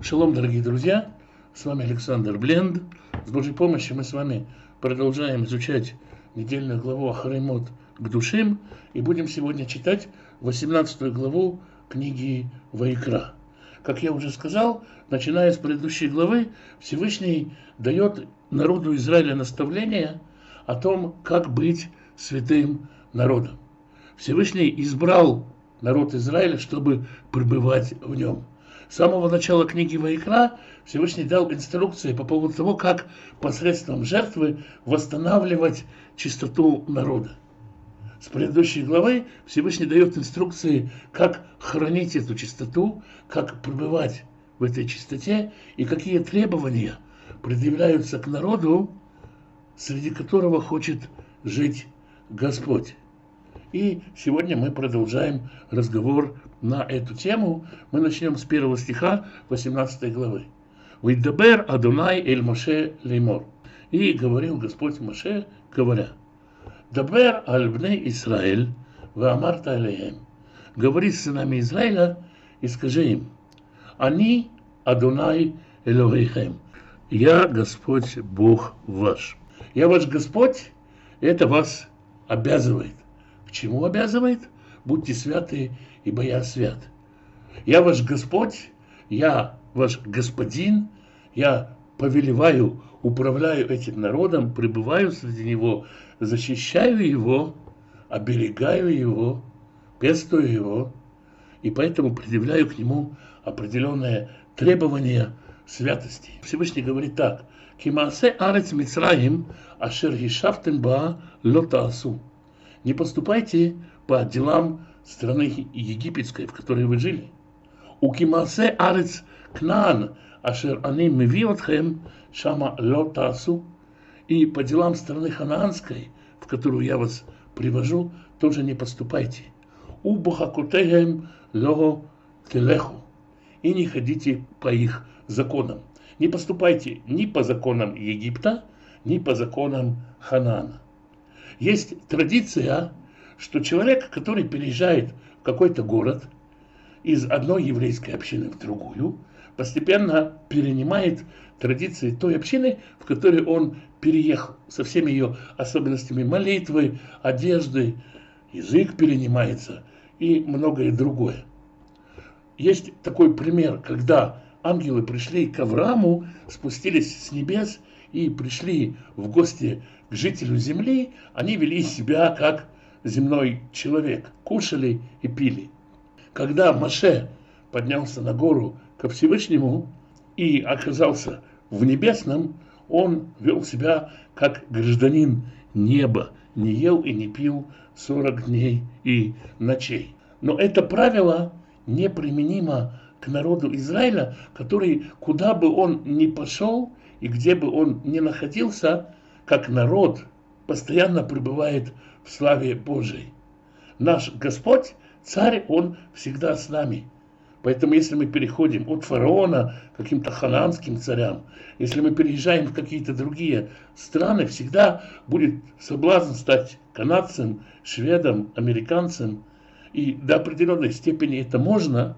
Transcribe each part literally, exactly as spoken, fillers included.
Шалом, дорогие друзья, с вами Александр Бленд. С Божьей помощью мы с вами продолжаем изучать недельную главу Ахаремот к душим и будем сегодня читать восемнадцатую главу книги Ваикра. Как я уже сказал, начиная с предыдущей главы, Всевышний дает народу Израиля наставление о том, как быть святым народом. Всевышний избрал народ Израиля, чтобы пребывать в нем. С самого начала книги Ваикра Всевышний дал инструкции по поводу того, как посредством жертвы восстанавливать чистоту народа. С предыдущей главы Всевышний дает инструкции, как хранить эту чистоту, как пребывать в этой чистоте и какие требования предъявляются к народу, среди которого хочет жить Господь. И сегодня мы продолжаем разговор на эту тему. Мы начнем с первого стиха восемнадцатой главы. «Вайдабер Адонай эль Моше леймор». И говорил Господь Моше, говоря: «Дабер аль бней Исраэль, ваамарта алейхем». Говори с сынами Израиля и скажи им: «Они Адонай Элохейхем». Я Господь Бог ваш. Я ваш Господь, это вас обязывает. К чему обязывает? Будьте святы, ибо я свят. Я ваш Господь, я ваш Господин, я повелеваю, управляю этим народом, пребываю среди него, защищаю его, оберегаю его, пестую его, и поэтому предъявляю к нему определенные требования святости. Всевышний говорит так: «Кимаасе арец Мицраим, ашер гишафтем ба ло таасу». Не поступайте по делам страны египетской, в которой вы жили. У кимаасе арец Кнаан, ашер ани мевиотхем, шама ло таасу. И по делам страны ханаанской, в которую я вас привожу, тоже не поступайте. У бухакутехем ло телеху. И не ходите по их законам. Не поступайте ни по законам Египта, ни по законам Ханаана. Есть традиция, что человек, который переезжает в какой-то город из одной еврейской общины в другую, постепенно перенимает традиции той общины, в которой он переехал, со всеми ее особенностями молитвы, одежды, язык перенимается и многое другое. Есть такой пример, когда ангелы пришли к Аврааму, спустились с небес и пришли в гости к жителю земли. Они вели себя как земной человек, кушали и пили. Когда Моше поднялся на гору ко Всевышнему и оказался в небесном, он вел себя как гражданин неба, не ел и не пил сорок дней и ночей. Но это правило неприменимо к народу Израиля, который, куда бы он ни пошел и где бы он ни находился, как народ постоянно пребывает в славе Божией. Наш Господь, Царь, Он всегда с нами. Поэтому если мы переходим от фараона к каким-то ханаанским царям, если мы переезжаем в какие-то другие страны, всегда будет соблазн стать канадцем, шведом, американцем. И до определенной степени это можно,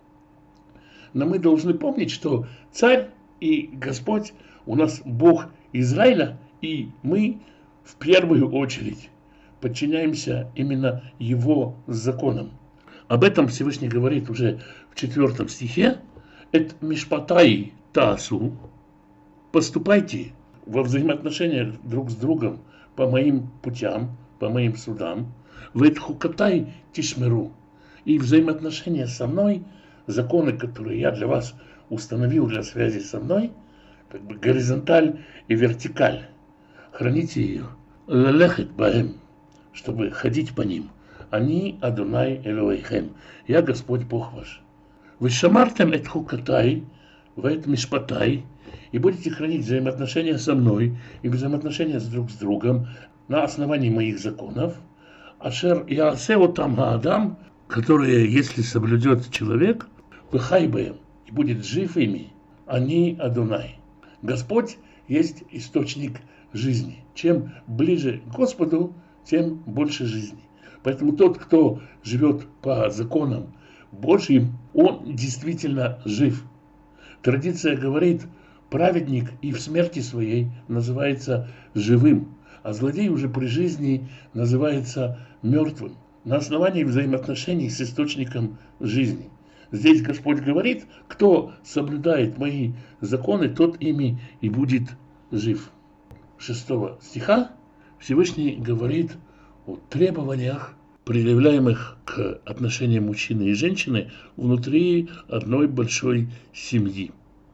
но мы должны помнить, что Царь и Господь у нас Бог Израиля, и мы в первую очередь подчиняемся именно Его законам. Об этом Всевышний говорит уже в четвертом стихе. «Эт мишпатай таасу». Поступайте во взаимоотношениях друг с другом по моим путям, по моим судам. «Вэт хукатай тишмеру». И взаимоотношения со мной, законы, которые я для вас установил для связи со мной, как бы горизонталь и вертикаль. Храните ее. Лелехет баэм, чтобы ходить по ним. Они Адонай Элохейхем. Я Господь Бог ваш. Вы шамартем эт хукатай, вэт мишпатай, и будете хранить взаимоотношения со мной и взаимоотношения с друг с другом на основании моих законов. Ашер яасео там хаадам, которые, если соблюдет человек, выхайбаем, и будет жив ими, они Адонай. Господь есть источник жизни. Чем ближе к Господу, тем больше жизни. Поэтому тот, кто живет по законам Божьим, он действительно жив. Традиция говорит, праведник и в смерти своей называется живым, а злодей уже при жизни называется мертвым, на основании взаимоотношений с источником жизни. Здесь Господь говорит, кто соблюдает мои законы, тот ими и будет жив. Шестого стиха Всевышний говорит о требованиях, предъявляемых к отношениям мужчины и женщины внутри одной большой семьи.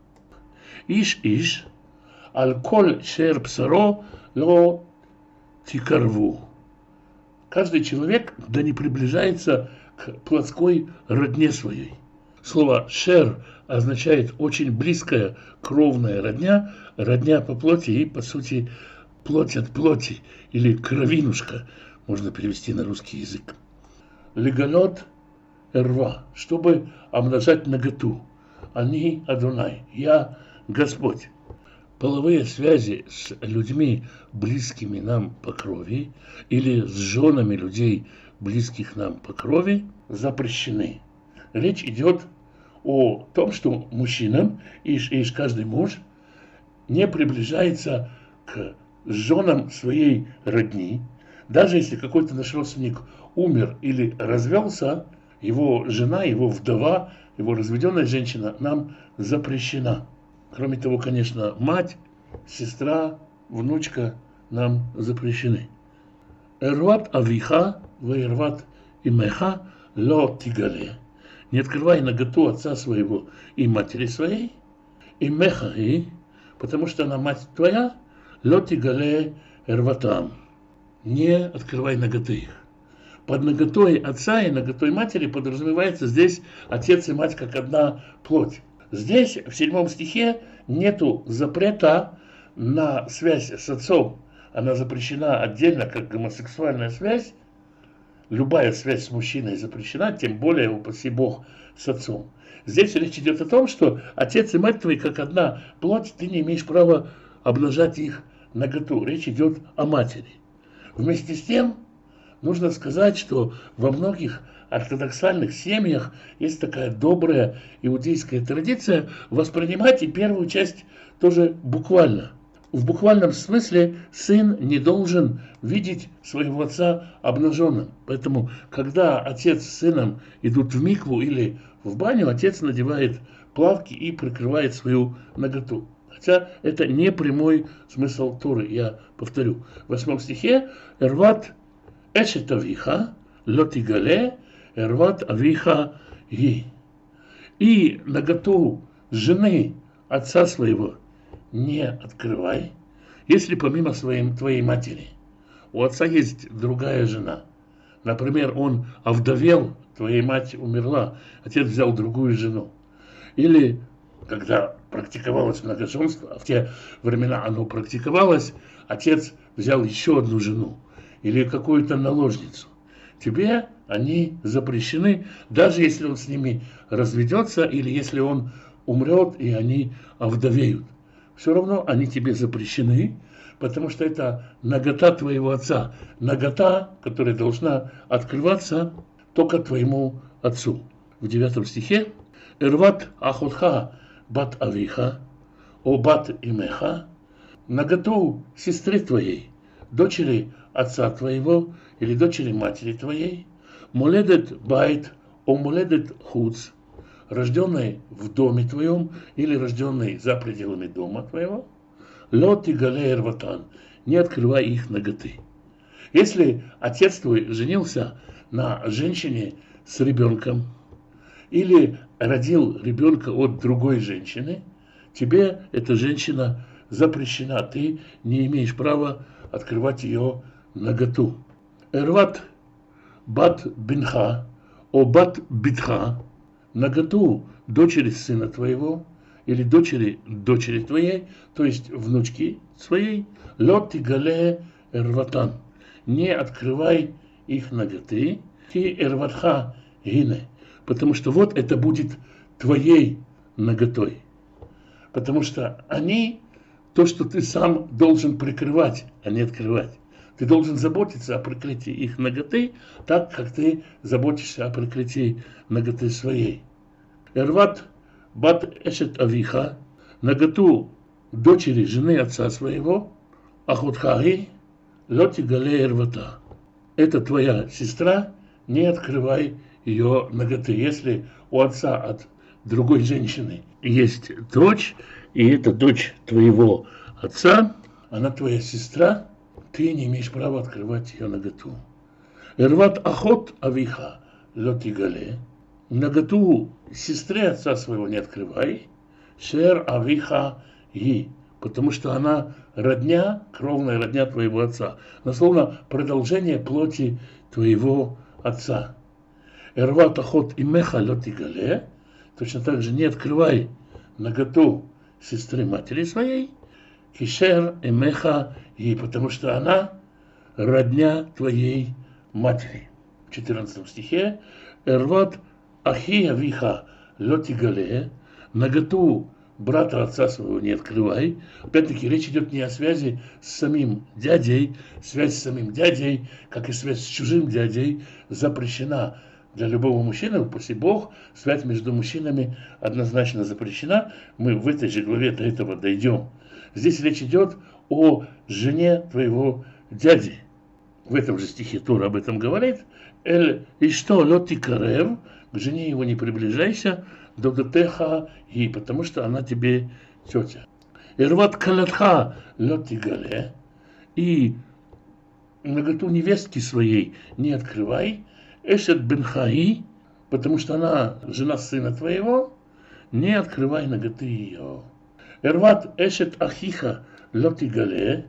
Иш-иш, аль-коль шер псаро ло тикарву. Каждый человек да не приближается к плотской родне своей. Слово «шер» означает очень близкая кровная родня, родня по плоти и, по сути, плоть от плоти или кровинушка, можно перевести на русский язык. Легалот эрва, чтобы обнажать наготу. Они Адонай, я Господь. Половые связи с людьми, близкими нам по крови, или с женами людей, близких нам по крови, запрещены. Речь идет о том, что мужчинам, иш, иш, каждый муж, не приближается к женам своей родни. Даже если какой-то наш родственник умер или развелся, его жена, его вдова, его разведенная женщина нам запрещена. Кроме того, конечно, мать, сестра, внучка нам запрещены. Эрват авиха, ваерват имеха, ло тигале. Не открывай наготу отца своего и матери своей, имеха и, потому что она мать твоя, ло тигале эрватам. Не открывай наготы их. Под наготой отца и наготой матери подразумевается здесь отец и мать как одна плоть. Здесь, в седьмом стихе, нету запрета на связь с отцом. Она запрещена отдельно, как гомосексуальная связь. Любая связь с мужчиной запрещена, тем более, упаси Бог, с отцом. Здесь речь идет о том, что отец и мать твои как одна плоть, ты не имеешь права обнажать их наготу. Речь идет о матери. Вместе с тем, нужно сказать, что во многих ортодоксальных семьях есть такая добрая иудейская традиция воспринимать и первую часть тоже буквально. В буквальном смысле сын не должен видеть своего отца обнаженным. Поэтому, когда отец с сыном идут в микву или в баню, отец надевает плавки и прикрывает свою наготу. Хотя это не прямой смысл Торы, я повторю. В восьмом стихе «Эрват эшет авиха лотигале эрват авиха ги». И наготу жены отца своего не открывай, если помимо своей, твоей матери у отца есть другая жена. Например, он овдовел, твоя мать умерла, отец взял другую жену. Или когда практиковалось многоженство, а в те времена оно практиковалось, отец взял еще одну жену или какую-то наложницу. Тебе они запрещены, даже если он с ними разведется или если он умрет и они овдовеют. Все равно они тебе запрещены, потому что это нагота твоего отца. Нагота, которая должна открываться только твоему отцу. В девятом стихе «Эрват ахотха бат авиха, о бат имеха», наготу сестры твоей, дочери отца твоего или дочери матери твоей, моледет байт, о моледет хуц, рожденный в доме твоем или рожденный за пределами дома твоего, ло тигале эрватан, не открывай их наготы. Если отец твой женился на женщине с ребенком или родил ребенка от другой женщины, тебе эта женщина запрещена, ты не имеешь права открывать ее наготу. Эрват бат бинха, о бат битха, наготу дочери сына твоего или дочери дочери твоей, то есть внучки своей, лот тигале эрватан, не открывай их наготы, ки эрватха гине, потому что вот это будет твоей наготой. Потому что они, то, что ты сам должен прикрывать, а не открывать. Ты должен заботиться о прикрытии их наготы, так, как ты заботишься о прикрытии наготы своей. Эрват бат эшет авиха, наготу дочери жены отца своего, ахутхаги лоти гале эрвата. Это твоя сестра, не открывай ее наготы. Если у отца от другой женщины есть дочь, и это дочь твоего отца, она твоя сестра, ты не имеешь права открывать ее наготу. Эрват ахот авиха лоти гале. Наготу сестры отца своего не открывай. Шер авиха ги. Потому что она родня, кровная родня твоего отца. Дословно продолжение плоти твоего отца. Эрват ахот имеха лоти гале. Точно так же не открывай наготу сестры матери своей. Кишер имеха ги. Потому что она родня твоей матери. В четырнадцатом стихе. Эрват ахи авиха лоти гале. Наготу брата отца своего не открывай. Опять-таки речь идет не о связи с самим дядей. Связь с самим дядей, как и связь с чужим дядей, запрещена для любого мужчины. Упаси Бог, связь между мужчинами однозначно запрещена. Мы в этой же главе до этого дойдем. Здесь речь идет о жене твоего дяди. В этом же стихе Тора об этом говорит. Эль и что лоти карев, к жене его не приближайся, додотеха и потому что она тебе тетя. Ирват калатха лоти гале, и наготу невестки своей не открывай. Эшет бенхаи, потому что она жена сына твоего, не открывай наготы ее. Ирват эшет ахиха лоти гале,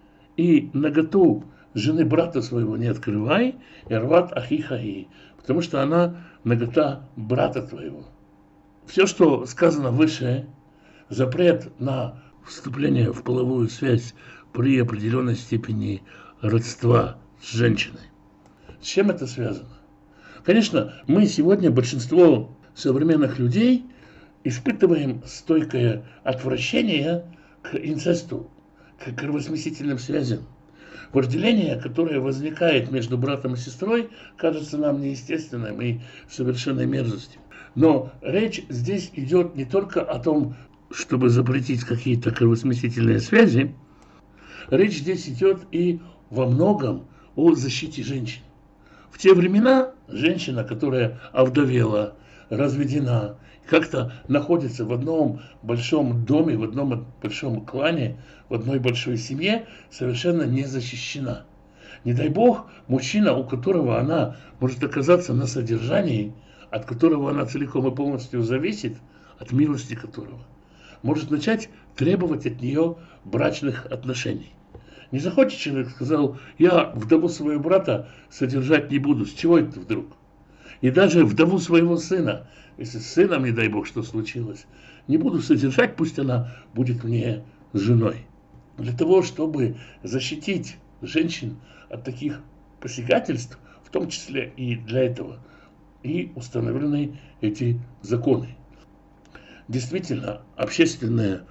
и наготу жены брата своего не открывай. Ирват ахиха и, потому что она нагота брата твоего. Все, что сказано выше, запрет на вступление в половую связь при определенной степени родства с женщиной. С чем это связано? Конечно, мы сегодня, большинство современных людей, испытываем стойкое отвращение к инцесту, к кровосмесительным связям. Вожделение, которое возникает между братом и сестрой, кажется нам неестественным и совершенной мерзостью. Но речь здесь идет не только о том, чтобы запретить какие-то кровосмесительные связи. Речь здесь идет и во многом о защите женщин. В те времена женщина, которая овдовела, разведена, как-то находится в одном большом доме, в одном большом клане, в одной большой семье, совершенно не защищена. Не дай бог, мужчина, у которого она может оказаться на содержании, от которого она целиком и полностью зависит, от милости которого, может начать требовать от нее брачных отношений. Не захочет человек, сказал, я вдову своего брата содержать не буду. С чего это вдруг? И даже вдову своего сына, если с сыном, не дай бог, что случилось, не буду содержать, пусть она будет мне женой. Для того, чтобы защитить женщин от таких посягательств, в том числе и для этого, и установлены эти законы. Действительно, общественное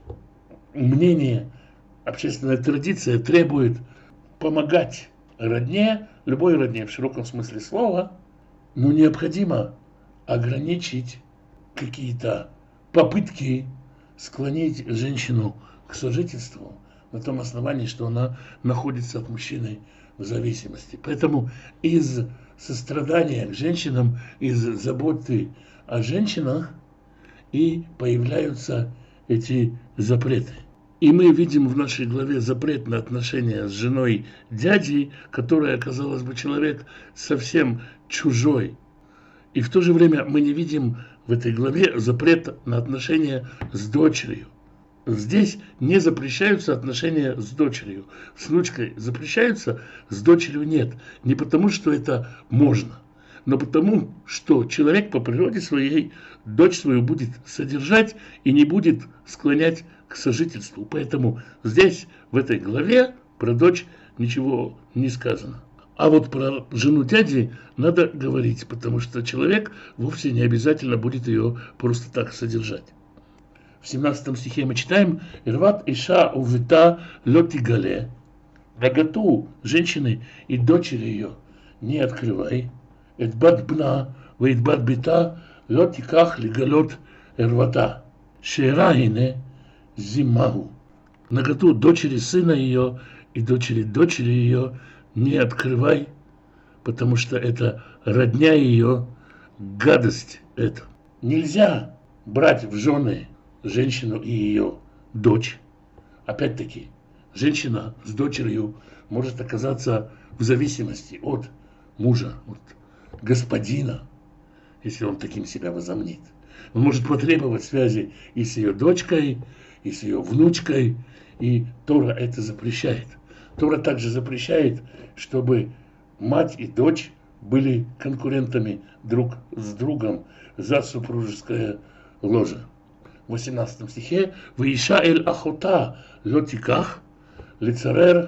мнение, общественная традиция требует помогать родне, любой родне в широком смысле слова, но необходимо ограничить какие-то попытки склонить женщину к сожительству на том основании, что она находится от мужчины в зависимости. Поэтому из сострадания к женщинам, из заботы о женщинах и появляются эти запреты. И мы видим в нашей главе запрет на отношения с женой дяди, которая, казалось бы, человек совсем чужой. И в то же время мы не видим в этой главе запрет на отношения с дочерью. Здесь не запрещаются отношения с дочерью. С внучкой запрещаются, с дочерью нет. Не потому, что это можно, но потому, что человек по природе своей дочь свою будет содержать и не будет склонять к сожительству. Поэтому здесь, в этой главе, про дочь ничего не сказано. А вот про жену дяди надо говорить, потому что человек вовсе не обязательно будет ее просто так содержать. В семнадцатом стихе мы читаем «Ирват иша увита лоти гале». Наготу женщины и дочери ее не открывай. Эдбат бна, вэдбат бита, лоти ках лигалот эрвата, шерагине зимагу. Наготу дочери сына ее и дочери дочери ее не открывай, потому что это родня ее, гадость это. Нельзя брать в жены женщину и ее дочь. Опять-таки, женщина с дочерью может оказаться в зависимости от мужа, от господина, если он таким себя возомнит. Он может потребовать связи и с ее дочкой, и с ее внучкой, и Тора это запрещает. Тора также запрещает, чтобы мать и дочь были конкурентами друг с другом за супружеское ложе. В восемнадцатом стихе «Ваиша эль ахота лотиках лицарер»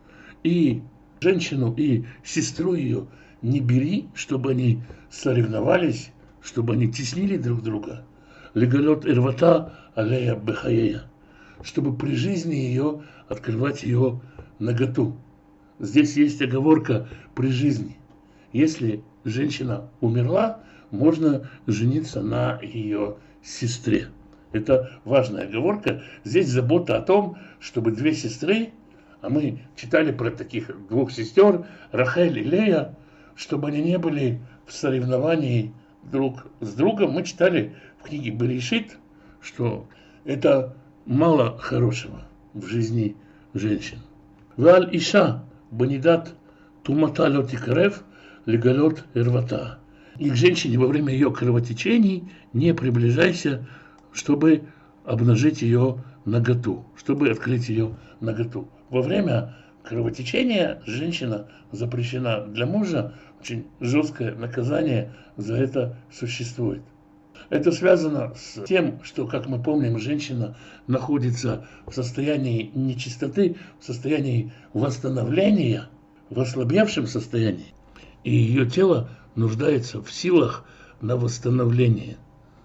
и женщину и сестру ее не бери, чтобы они соревновались, чтобы они теснили друг друга. Легалет ирвата алея бехаея, чтобы при жизни ее открывать ее наготу. Здесь есть оговорка при жизни. Если женщина умерла, можно жениться на ее сестре. Это важная оговорка. Здесь забота о том, чтобы две сестры, а мы читали про таких двух сестер, Рахель и Лея, чтобы они не были в соревновании друг с другом. Мы читали в книге Берешит, что это мало хорошего в жизни женщин. Валь иша банидат тумата лотикарев легалет эрвата. И к женщине во время ее кровотечений не приближайся, чтобы обнажить ее наготу, чтобы открыть ее наготу. Во время кровотечения женщина запрещена для мужа, очень жесткое наказание за это существует. Это связано с тем, что, как мы помним, женщина находится в состоянии нечистоты, в состоянии восстановления, в ослабевшем состоянии, и ее тело нуждается в силах на восстановление.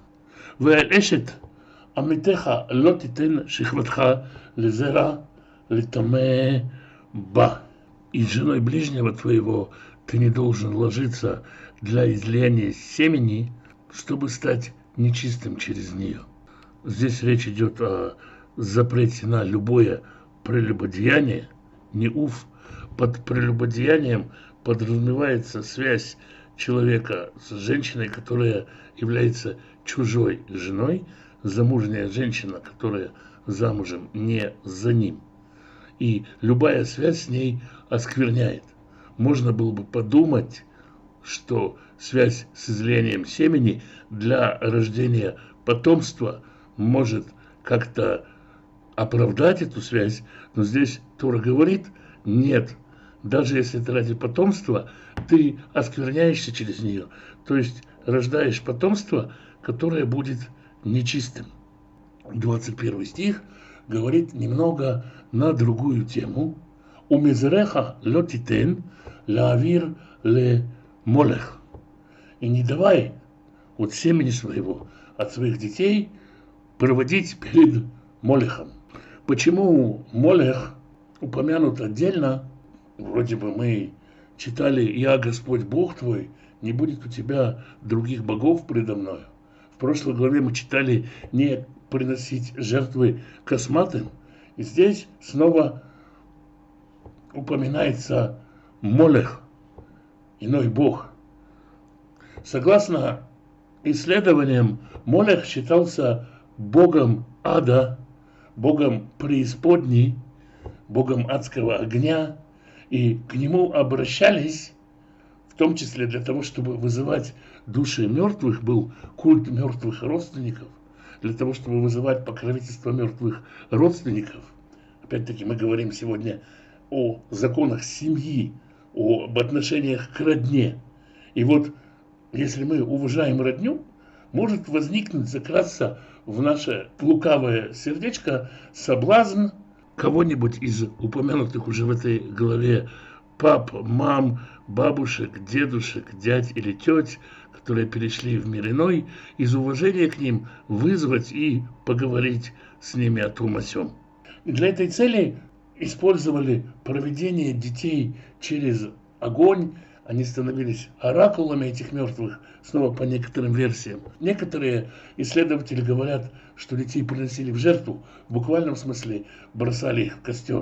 והאשת עמיתך לא תיתן שכבתך לזרע לטמא בה. И с женой ближнего твоего ты не должен ложиться для излияния семени, чтобы стать нечистым через нее. Здесь речь идет о запрете на любое прелюбодеяние. Неуф. Под прелюбодеянием подразумевается связь человека с женщиной, которая является чужой женой, замужняя женщина, которая замужем не за ним. И любая связь с ней оскверняет. Можно было бы подумать, что связь с излиянием семени для рождения потомства может как-то оправдать эту связь, но здесь Тора говорит, нет, даже если это ради потомства, ты оскверняешься через нее, то есть рождаешь потомство, которое будет нечистым. двадцать первый стих говорит немного на другую тему. «У мизреха лотитен лаавир ле молех». И не давай от семени своего, от своих детей проводить перед молехом. Почему молех упомянут отдельно? Вроде бы мы читали «Я Господь Бог твой, не будет у тебя других богов предо мною». В прошлой главе мы читали «Не приносить жертвы косматым». И здесь снова упоминается Молех, иной бог. Согласно исследованиям, Молех считался богом ада, богом преисподней, богом адского огня, и к нему обращались, в том числе для того, чтобы вызывать души мертвых, был культ мертвых родственников, для того, чтобы вызывать покровительство мертвых родственников. Опять-таки мы говорим сегодня о законах семьи, об отношениях к родне. И вот, если мы уважаем родню, может возникнуть, закрасться в наше лукавое сердечко соблазн кого-нибудь из упомянутых уже в этой главе пап, мам, бабушек, дедушек, дядь или теть, которые перешли в мир иной, из уважения к ним вызвать и поговорить с ними о том о сём. И для этой цели использовали проведение детей через огонь, они становились оракулами этих мертвых, снова по некоторым версиям. Некоторые исследователи говорят, что детей приносили в жертву, в буквальном смысле бросали их в костер.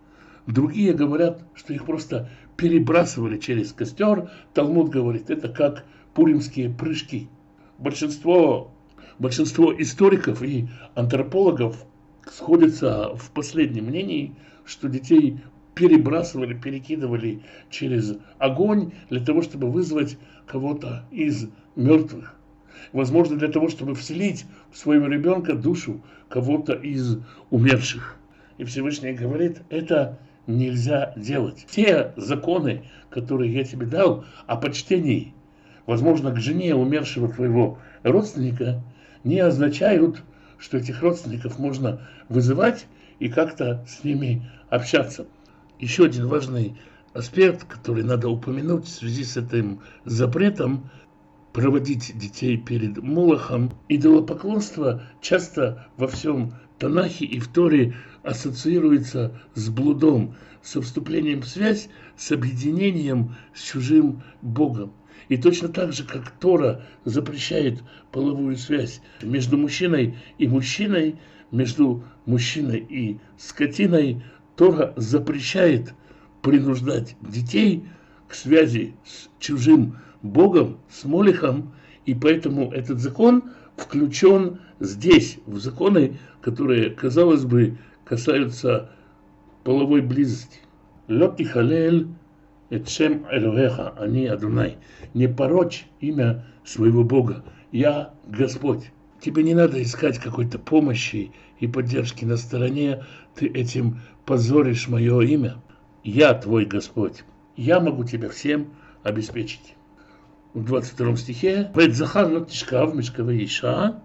Другие говорят, что их просто перебрасывали через костер. Талмуд говорит, это как пуримские прыжки. Большинство, большинство историков и антропологов сходятся в последнем мнении, что детей перебрасывали, перекидывали через огонь для того, чтобы вызвать кого-то из мертвых. Возможно, для того, чтобы вселить в своего ребенка душу кого-то из умерших. И Всевышний говорит, это нельзя делать. Те законы, которые я тебе дал о почтении, возможно, к жене умершего твоего родственника, не означают, что этих родственников можно вызывать и как-то с ними общаться. Еще один важный аспект, который надо упомянуть в связи с этим запретом проводить детей перед Молохом. Идолопоклонство часто во всем Танахе и в Торе ассоциируется с блудом, со вступлением в связь, с объединением с чужим Богом. И точно так же, как Тора запрещает половую связь между мужчиной и мужчиной, между мужчиной и скотиной, Тора запрещает принуждать детей к связи с чужим Богом, с Молехом, и поэтому этот закон включен здесь, в законы, которые, казалось бы, касаются половой близости. Лот тихалель эт шем Элохеха, ани Адонай. Не порочь имя своего Бога. Я Господь. Тебе не надо искать какой-то помощи и поддержки на стороне. Ты этим позоришь мое имя. Я твой Господь. Я могу тебя всем обеспечить. В двадцать втором стихе «Вэт захар лот тишкав мишкавэ иша».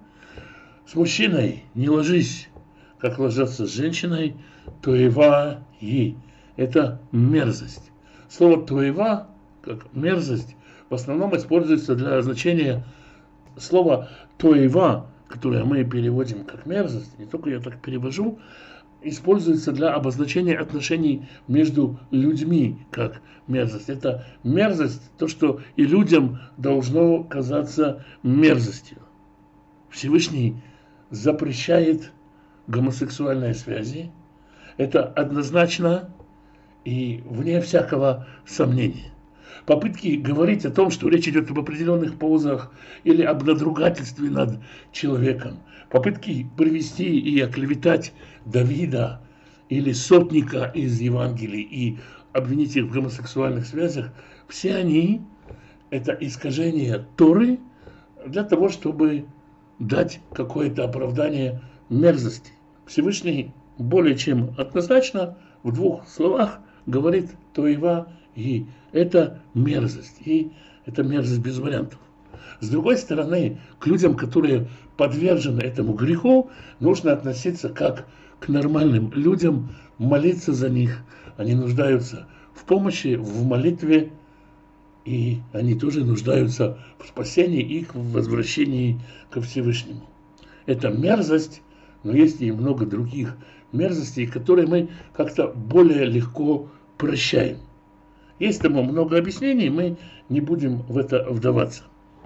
С мужчиной не ложись, как ложатся с женщиной, тоева и. Это мерзость. Слово тоева, как мерзость, в основном используется для значения слова тоева, которое мы переводим как мерзость, не только я так перевожу, используется для обозначения отношений между людьми как мерзость. Это мерзость, то, что и людям должно казаться мерзостью. Всевышний запрещает гомосексуальные связи. Это однозначно и вне всякого сомнения. Попытки говорить о том, что речь идет об определенных позах или об надругательстве над человеком, попытки привести и оклеветать Давида или сотника из Евангелий и обвинить их в гомосексуальных связях, все они – это искажение Торы для того, чтобы дать какое-то оправдание мерзости. Всевышний более чем однозначно в двух словах говорит «тоева» и это мерзость, и это мерзость без вариантов. С другой стороны, к людям, которые подвержены этому греху, нужно относиться как к нормальным людям, молиться за них. Они нуждаются в помощи, в молитве, и они тоже нуждаются в спасении и в возвращении ко Всевышнему. Это мерзость, но есть и много других мерзостей, которые мы как-то более легко прощаем. Есть тому много объяснений, мы не будем в это вдаваться.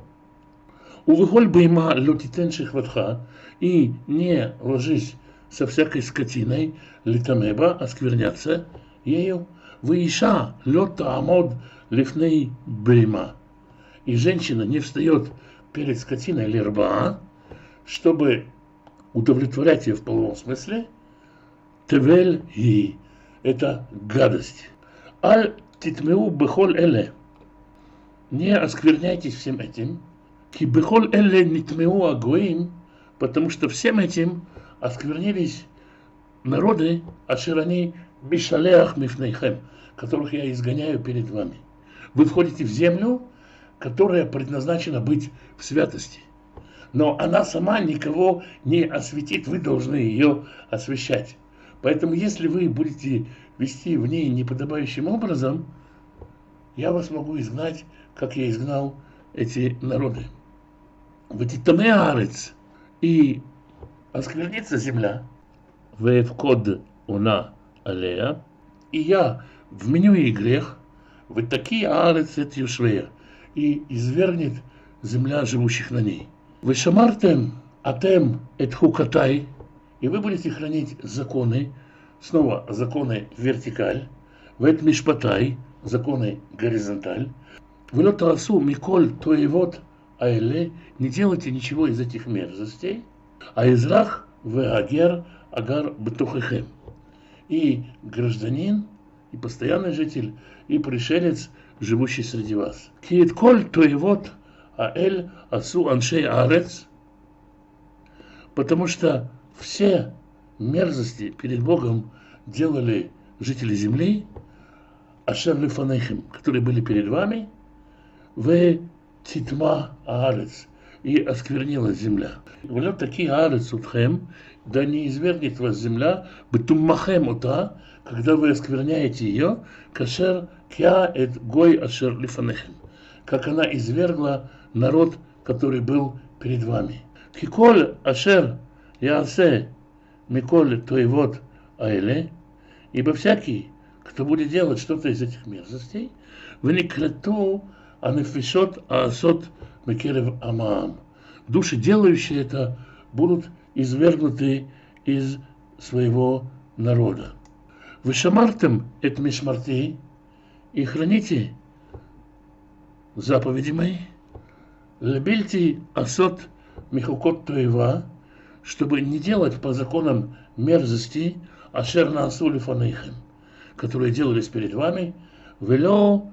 Увыголь бейма лотитен шихватха, и не ложись со всякой скотиной, литамеба, оскверняться ею, выиша лота амод лифней бейма. И женщина не встает перед скотиной лерба, чтобы удовлетворять ее в половом смысле, тевель и это гадость. Аль титмеу бехоль эле. Не оскверняйтесь всем этим. Ки бехоль эле нитмеу агоим, потому что всем этим осквернились народы, аширани бишалеах мифнейхем, которых я изгоняю перед вами. Вы входите в землю, которая предназначена быть в святости. Но она сама никого не осветит, вы должны ее освящать. Поэтому, если вы будете вести в ней неподобающим образом, я вас могу изгнать, как я изгнал эти народы. Ватитаме арец, и осквернится земля, вэвкод уна алея, и я вменю ей грех, вы такие аарец эт юшвея, и извергнет земля живущих на ней. Вы шамартем атем эт хукатай, и вы будете хранить законы, снова законы вертикаль, вет мишпатай, законы горизонталь. Вы лотарасу миколь тоевот аэле, не делайте ничего из этих мерзостей, а израх вегагер агар бетухехем, и гражданин, и постоянный житель, и пришелец, живущий среди вас. Киет коль тоевот аэль асу аншей арец, потому что все мерзости перед Богом делали жители земли, ашер лифанехим, которые были перед вами, в титма аарец, и осквернилась земля. Вот такие аарец утхем, да не извергнет вас земля, бетуммахем ута, когда вы оскверняете ее, кашер кя эт гой ашер лифанехим, как она извергла народ, который был перед вами. Киколь ашер яасе миколь тоевот аэле, ибо всякий, кто будет делать что-то из этих мерзостей, вникрету анефишот аасот мекерев амаам, души, делающие это, будут извергнуты из своего народа. Вы шамартем эт мишмарти, и храните заповеди мои, лебельти асот михукот тоева, чтобы не делать по законам мерзости, ашер наасу лифанейхем, которые делались перед вами, вело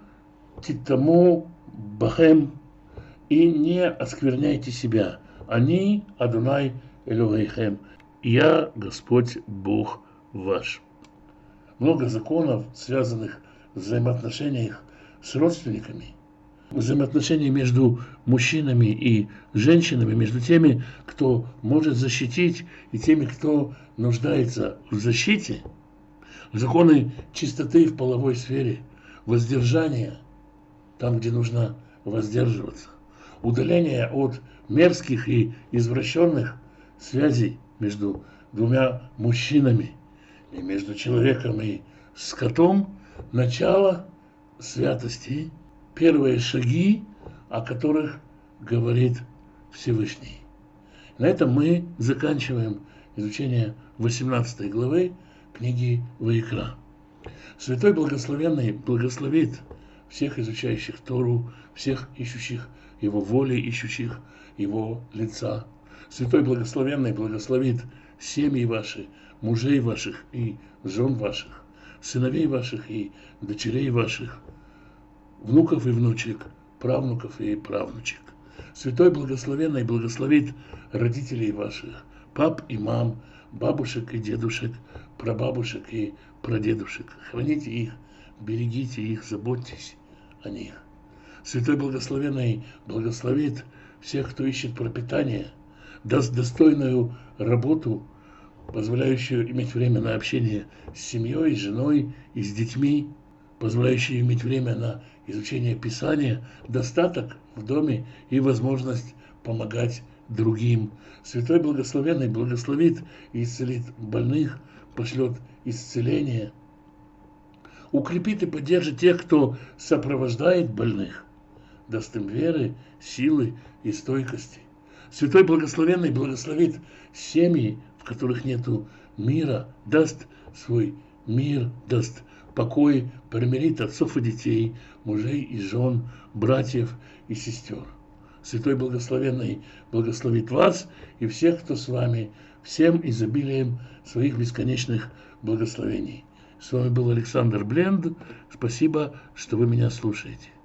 титаму бахем, и не оскверняйте себя. Они Адунай Элохейхем, я Господь Бог ваш. Много законов, связанных с взаимоотношением с родственниками, взаимоотношения между мужчинами и женщинами, между теми, кто может защитить, и теми, кто нуждается в защите. Законы чистоты в половой сфере, воздержания там, где нужно воздерживаться, удаление от мерзких и извращенных связей между двумя мужчинами и между человеком и скотом, начало святости, первые шаги, о которых говорит Всевышний. На этом мы заканчиваем изучение восемнадцатой главы книги Ваикра. Святой Благословенный благословит всех изучающих Тору, всех ищущих Его воли, ищущих Его лица. Святой Благословенный благословит семьи ваши, мужей ваших и жен ваших, сыновей ваших и дочерей ваших, внуков и внучек, правнуков и правнучек. Святой Благословенный благословит родителей ваших, пап и мам, бабушек и дедушек, прабабушек и прадедушек. Храните их, берегите их, заботьтесь о них. Святой Благословенный благословит всех, кто ищет пропитание, даст достойную работу, позволяющую иметь время на общение с семьей, с женой и с детьми, позволяющую иметь время на изучение Писания, достаток в доме и возможность помогать другим. Святой Благословенный благословит и исцелит больных, пошлет исцеление, укрепит и поддержит тех, кто сопровождает больных, даст им веры, силы и стойкости. Святой Благословенный благословит семьи, в которых нету мира, даст свой мир, даст покой, примирит отцов и детей, мужей и жен, братьев и сестер. Святой Благословенный благословит вас и всех, кто с вами, всем изобилием своих бесконечных благословений. С вами был Александр Бленд. Спасибо, что вы меня слушаете.